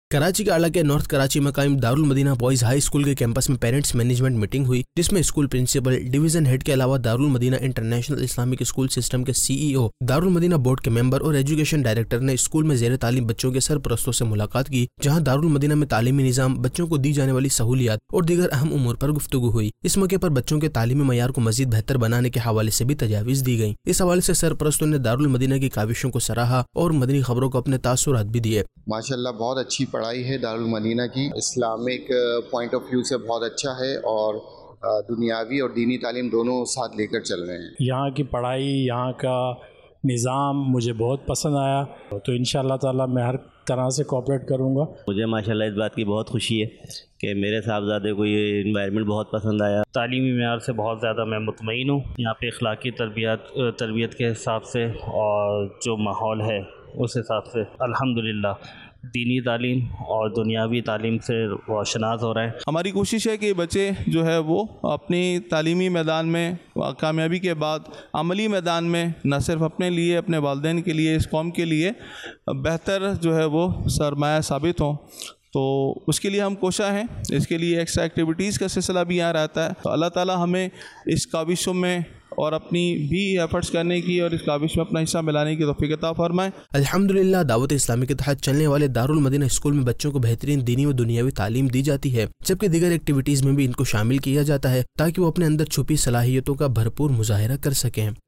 کراچی کے اعلیٰ کے نارتھ کراچی میں قائم دارالمدینہ بوائز ہائی اسکول کے کیمپس میں پیرنٹس مینجمنٹ میٹنگ ہوئی، جس میں اسکول پرنسپل، ڈویژن ہیڈ کے علاوہ Darulmadinah international Islamic school system کے CEO، دارالمدینہ بورڈ کے ممبر اور ایجوکیشن ڈائریکٹر نے اسکول میں زیر تعلیم بچوں کے سرپرستوں سے ملاقات کی، جہاں دارالمدینہ میں تعلیمی نظام، بچوں کو دی جانے والی سہولیات اور دیگر اہم امور پر گفتگو ہوئی۔ اس موقع پر بچوں کے تعلیمی معیار کو مزید بہتر بنانے کے حوالے سے بھی تجاویز دی گئیں۔ اس حوالے سے سرپرستوں نے دارالمدینہ کی کاوشوں کو سراہا اور مدنی خبروں کو اپنے تاثرات بھی دیے۔ ماشاءاللہ بہت اچھی پڑھائی ہے دارالمدینہ کی، اسلامک پوائنٹ آف ویو سے بہت اچھا ہے اور دنیاوی اور دینی تعلیم دونوں ساتھ لے کر چل رہے ہیں۔ یہاں کی پڑھائی، یہاں کا نظام مجھے بہت پسند آیا، تو انشاءاللہ تعالی میں ہر طرح سے کوآپریٹ کروں گا۔ مجھے ماشاءاللہ اس بات کی بہت خوشی ہے کہ میرے صاحبزادے کو یہ انوائرمنٹ بہت پسند آیا۔ تعلیمی معیار سے بہت زیادہ میں مطمئن ہوں، یہاں پہ اخلاقی تربیت کے حساب سے اور جو ماحول ہے اس حساب سے الحمدللہ دینی تعلیم اور دنیاوی تعلیم سے روشناس ہو رہے ہیں۔ ہماری کوشش ہے کہ بچے جو ہے وہ اپنی تعلیمی میدان میں کامیابی کے بعد عملی میدان میں نہ صرف اپنے لیے، اپنے والدین کے لیے، اس قوم کے لیے بہتر جو ہے وہ سرمایہ ثابت ہوں، تو اس کے لیے ہم کوشاں ہیں۔ اس کے لیے ایکسٹرا ایکٹیویٹیز کا سلسلہ بھی یہاں رہتا ہے، تو اللہ تعالی ہمیں اس کاوشوں میں اور اپنی بھی ایفرٹس کرنے کی اور اس کاوش میں اپنا حصہ ملانے کی توفیق عطا فرمائے۔ الحمدللہ دعوت اسلامی کے تحت چلنے والے دارالمدینہ اسکول میں بچوں کو بہترین دینی و دنیاوی تعلیم دی جاتی ہے، جبکہ دیگر ایکٹیویٹیز میں بھی ان کو شامل کیا جاتا ہے تاکہ وہ اپنے اندر چھپی صلاحیتوں کا بھرپور مظاہرہ کر سکیں۔